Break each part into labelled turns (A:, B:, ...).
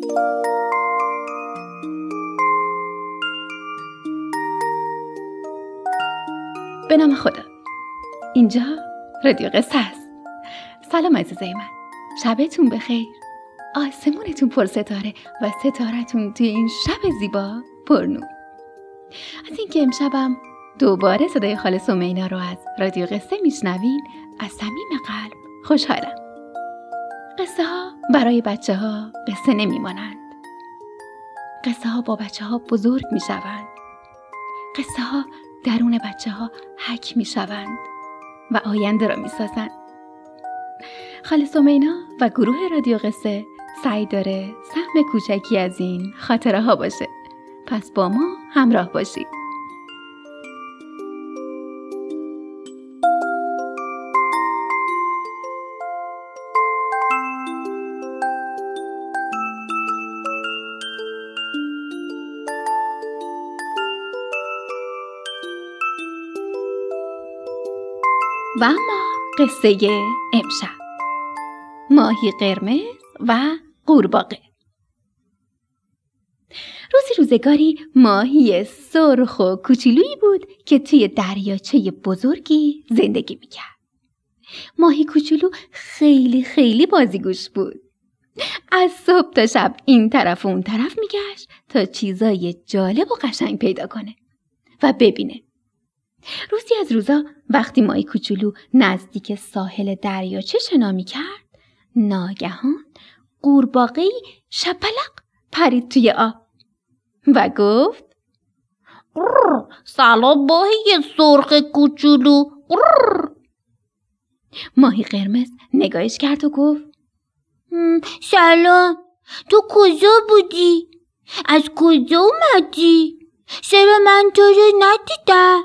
A: به نام خدا. اینجا رادیو قصه است. سلام عزیزای من، شبتون بخیر، آسمونتون پر ستاره و ستارتون توی این شب زیبا پر نور. از اینکه امشبم دوباره صدای خاله سمینا رو از رادیو قصه میشنوین از صمیم قلب خوشحالم. قصه ها برای بچه ها قصه نمیمانند. قصه ها با بچه ها بزرگ میشوند. قصه ها درون بچه ها حک میشوند و آینده را میسازند. خاله سمینا و گروه رادیو قصه سعی داره سهم کوچکی از این خاطره ها باشه. پس با ما همراه باشید. و اما قصه امشب، ماهی قرمز و قورباغه. روزگاری ماهی سرخ و کوچولویی بود که توی دریاچه بزرگی زندگی میکرد. ماهی کوچولو خیلی بازیگوش بود. از صبح تا شب این طرف و اون طرف میگشت تا چیزای جالب و قشنگ پیدا کنه و ببینه. روزی از روزا وقتی ماهی کوچولو نزدیک ساحل دریاچه شنا میکرد، ناگهان قورباغه‌ای شپلق پرید توی آب و گفت:
B: سلام ماهی سرخ کوچولو.
A: ماهی قرمز نگاهش کرد و گفت:
B: سلام، تو کجا بودی؟ از کجا اومدی؟ چرا من تو رو ندیدم؟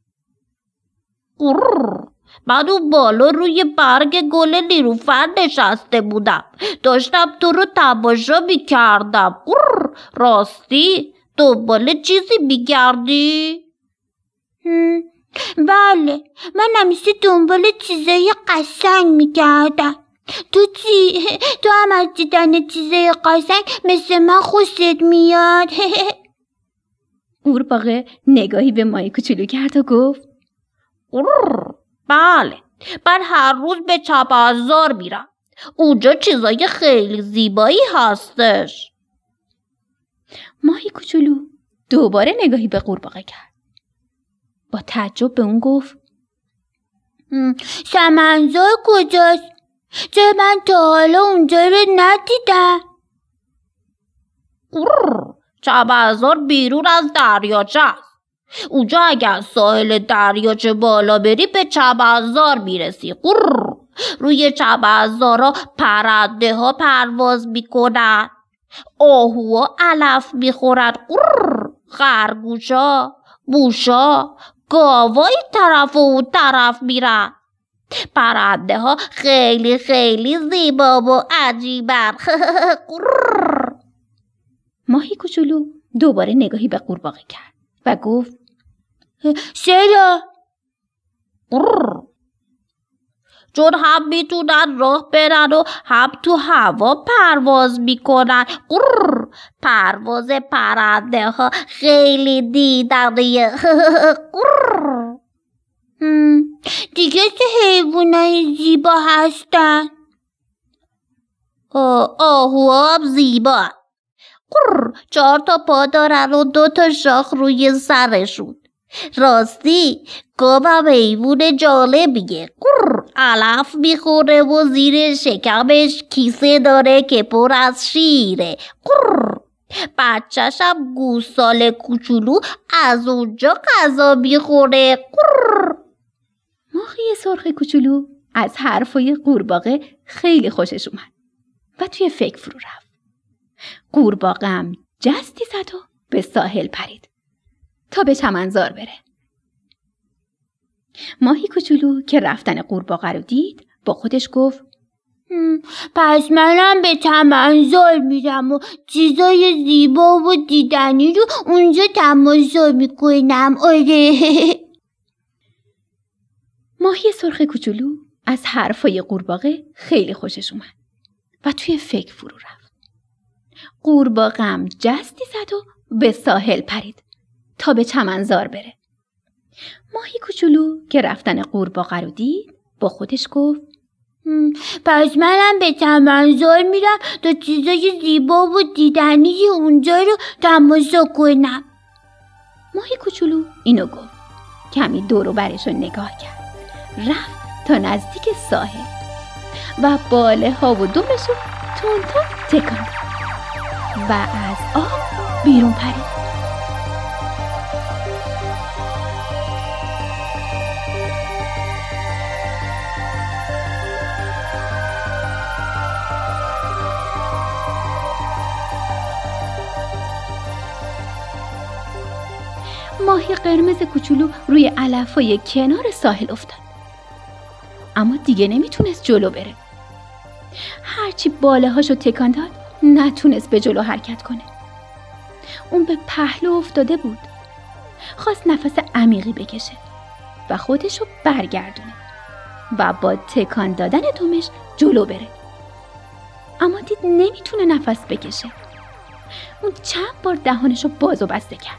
B: من اون بالا روی برگ گل نیلوفر نشسته بودم، داشتم تو رو تماشا میکردم. راستی دنبال چیزی میگردی؟ بله، من همیشه دنبال چیزای قشنگ میگردم. تو چی؟ تو هم از دیدن چیزای قشنگ مثل من خوشت میاد؟
A: قورباغه نگاهی به ماهی کوچولو کرد و گفت:
B: بله، من هر روز به چپرزار میرم. اونجا چیزای خیلی زیبایی هستش.
A: ماهی کوچولو دوباره نگاهی به قورباغه کرد. با تعجب به اون گفت:
B: چمنزار کجاست؟ چرا من تا حالا اونجا رو ندیدم؟ چمنزار بیرون از دریاچه است. اونجا اگر ساحل دریاچه بالا بری به چمنزار میرسی. روی چمنزارا پرنده ها پرواز میکنن، آهوها علف میخورن، خرگوشا، موشا، گاوای طرف و اون طرف میرن. پرنده ها خیلی زیبا و عجیبن.
A: ماهی کوچولو دوباره نگاهی به قورباغه کرد و گفت:
B: چرا؟ چون هم میتونن راه برن و هم تو هوا پرواز میکنن. پرواز پرنده ها خیلی دیدنیه. دیگه چه حیوانای زیبا هستن؟ آهوها هم زیبا. 4 پا دارن و 2 شاخ روی سرشون. راستی گاوم حیوان جالبیه. علف میخوره و زیر شکمش کیسه داره که پر از شیره. بچه‌شم گوساله کوچولو از اونجا غذا میخوره.
A: ماهی سرخ کوچولو از حرفای قورباغه خیلی خوشش اومد و توی فکر فرو رفت. قورباغه هم جستی زد و به ساحل پرید تا به چمنزار بره. ماهی کوچولو که رفتن قورباغه رو دید با خودش گفت:
B: پس منم به چمنزار میرم و چیزای زیبا و دیدنی رو اونجا تماشا میکنم. آره.
A: ماهی سرخ کوچولو از حرفای قورباغه خیلی خوشش اومد و توی فکر فرو رفت. قورباغه جستی زد و به ساحل پرید تا به چمنزار بره. ماهی کوچولو که رفتن قورباغه رو دید با خودش گفت
B: پس منم به چمنزار میرم تا چیزای زیبا و دیدنی اونجا رو تماشا کنم.
A: ماهی کوچولو اینو گفت. کمی دور و برش رو نگاه کرد. رفت تا نزدیک ساحل و باله ها و دمش رو تون تون تکان داد و از آب بیرون پرید. ماهی قرمز کوچولو روی علف‌های کنار ساحل افتاد. اما دیگه نمیتونست جلو بره. هرچی باله هاشو تکان داد نتونست به جلو حرکت کنه. اون به پهلو افتاده بود. خواست نفس عمیقی بکشه و خودشو برگردونه و با تکان دادن دمش جلو بره. اما دید نمیتونه نفس بکشه. اون چند بار دهانشو باز و بسته کرد.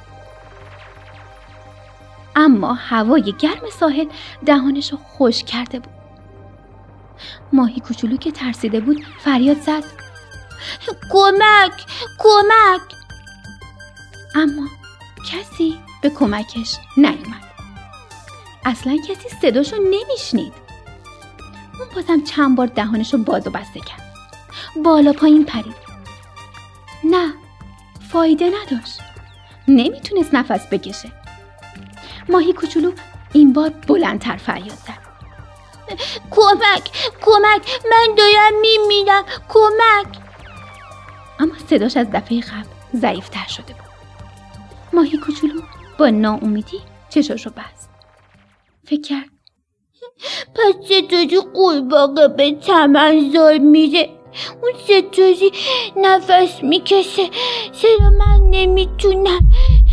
A: اما هوای گرم ساحل دهانشو خشک کرده بود. ماهی کوچولو که ترسیده بود فریاد زد
B: کمک! کمک!
A: اما کسی به کمکش نیامد. اصلا کسی صداشو نمیشنید. اون بازم چند بار دهانشو باز و بسته کرد. بالا پایین پرید. نه، فایده نداشت. نمیتونست نفس بکشه. ماهی کوچولو این بار بلندتر فریاد زد
B: کمک! کمک! من دارم میمیرم! کمک!
A: اما صداش از دفعه قبل ضعیف‌تر شده بود. ماهی کوچولو با ناامیدی چشاشو بست. فکر کرد
B: پس چطوری قورباغه به چمنزار میره؟ اون چطوری نفس میکشه؟ چرا من نمیتونم؟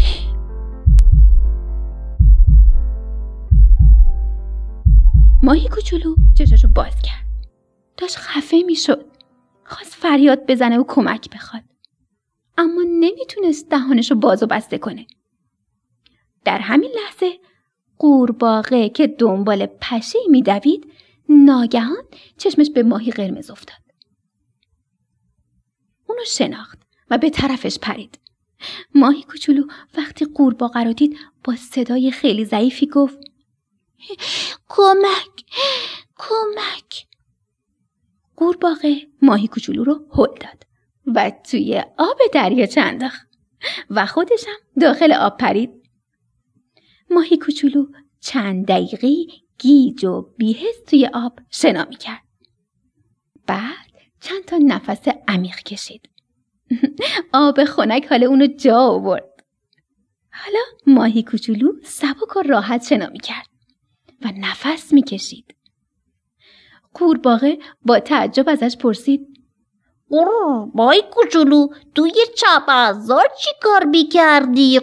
A: ماهی کوچولو چشاشو باز کرد. داشت خفه میشد. خواست فریاد بزنه و کمک بخواد. اما نمیتونست دهانشو باز و بسته کنه. در همین لحظه قورباغه که دنبال پشه میدوید ناگهان چشمش به ماهی قرمز افتاد. اونو شناخت و به طرفش پرید. ماهی کوچولو وقتی قورباغه رو دید با صدای خیلی ضعیفی گفت
B: کمک! کمک!
A: قورباغه ماهی کوچولو رو هل داد و توی آب دریاچه انداخت و خودش هم داخل آب پرید. ماهی کوچولو چند دقیقه گیج و بی‌حس توی آب شنا می‌کرد. بعد چند تا نفس عمیق کشید. آب خنک حال اونو جا آورد. حالا ماهی کوچولو سبک و راحت شنا می‌کرد و نفس می‌کشید. قورباغه با تعجب ازش پرسید
B: ماهی کوچولو توی چمنزار چی کار می‌کردی؟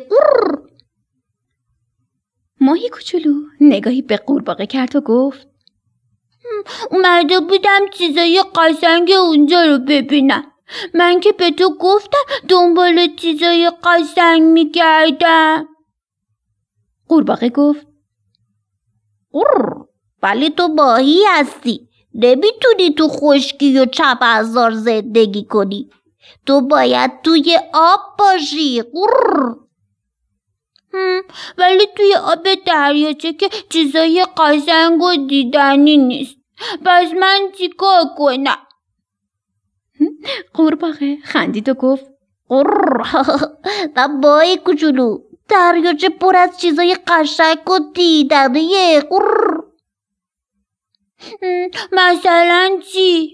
A: ماهی کوچولو نگاهی به قورباغه کرد و گفت
B: اومده بودم چیزای قشنگ اونجا رو ببینم. من که به تو گفتم دنبال چیزای قشنگ می‌گردم.
A: قورباغه گفت
B: ولی تو ماهی هستی، نمیتونی تو خشکی و چمنزار زندگی کنی. تو باید توی آب باشی. ولی توی آب دریاچه که چیزای قشنگ و دیدنی نیست. پس من چی کار کنم؟
A: قورباغه خندید و گفت
B: نه ماهی کوچولو، دریاچه پر از چیزای قشنگ و دیدنیه. مثلا چی؟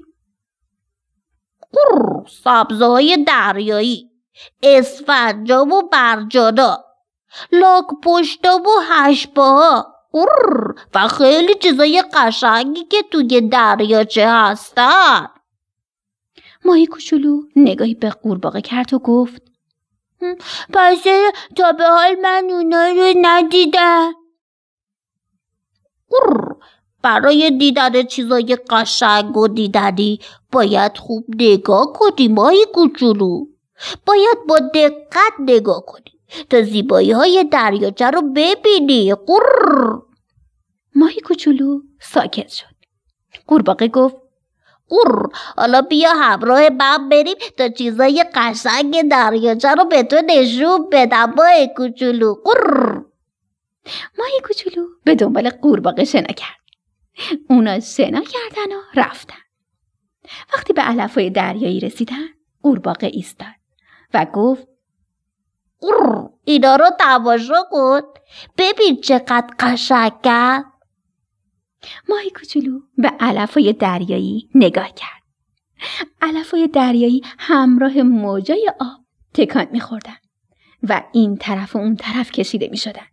B: سبزهای دریایی، اسفنجا و مرجانا، لاک پشتا و هشت‌پاها و خیلی چیزای قشنگی که توی دریاچه هستن.
A: ماهی کوچولو نگاهی به قورباغه کرد و گفت
B: پس تا به حال من اونا رو ندیدم. برای دیدن چیزای قشنگ و دیدنی باید خوب نگاه کنی ماهی کوچولو. باید با دقت نگاه کنی تا زیبایی‌های دریاچه رو ببینی. قرر.
A: ماهی کوچولو ساکت شد. قورباغه گفت
B: قرر، حالا بیا همراه من بریم تا چیزای قشنگ دریاچه رو به تو نشون بدم ماهی کوچولو. قرر.
A: ماهی کوچولو به دنبال قورباغه شنا کرد. اونا شنا کردن و رفتن. وقتی به علف‌های دریایی رسیدن، قورباغه ایستاد و گفت
B: قرر، اینا رو تماشا کن، ببین چقدر قشنگه.
A: ماهی کوچولو به علف‌های دریایی نگاه کرد. علف‌های دریایی همراه موجای آب تکان می‌خوردن و این طرف و اون طرف کشیده می‌شدن.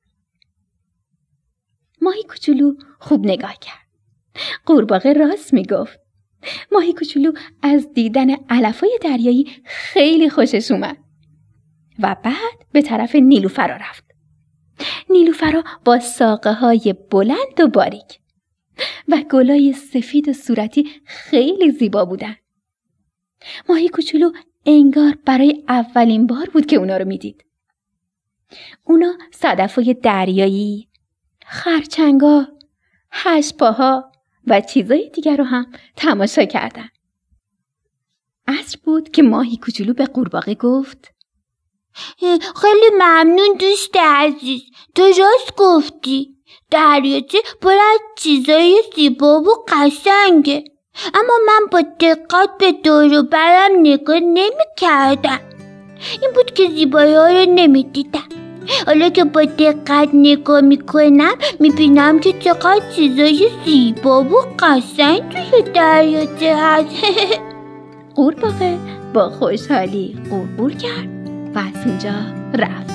A: ماهی کوچولو خوب نگاه کرد. قورباغه راست میگفت. ماهی کوچولو از دیدن علف‌های دریایی خیلی خوشش اومد و بعد به طرف نیلوفرا رفت. نیلوفرا با ساقه‌های بلند و باریک و گلای سفید و صورتی خیلی زیبا بودن. ماهی کوچولو انگار برای اولین بار بود که اونا رو میدید. اونا صدف‌های دریایی، خرچنگا، هشت‌پاها و چیزای دیگر رو هم تماشا کردن. عصر بود که ماهی کوچولو به قورباغه گفت
B: خیلی ممنون دوست عزیز، تو راست گفتی، دریاچه پر از چیزای زیبا و قشنگه، اما من با دقت به دور و برم نگاه نمی کردم. این بود که زیبایی ها رو نمی دیدم. حالا که با دقت نگاه می کنم می بینم که چقدر چیزای زیبا و قشنگ توی دریاچه هست.
A: قورباغه با خوشحالی قورقور کرد و از اونجا رفت.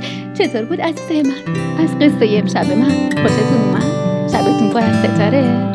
A: چطور بود عزیزای من؟ از قصه امشب من خوشتون اومد؟ شبتون پر از ستاره؟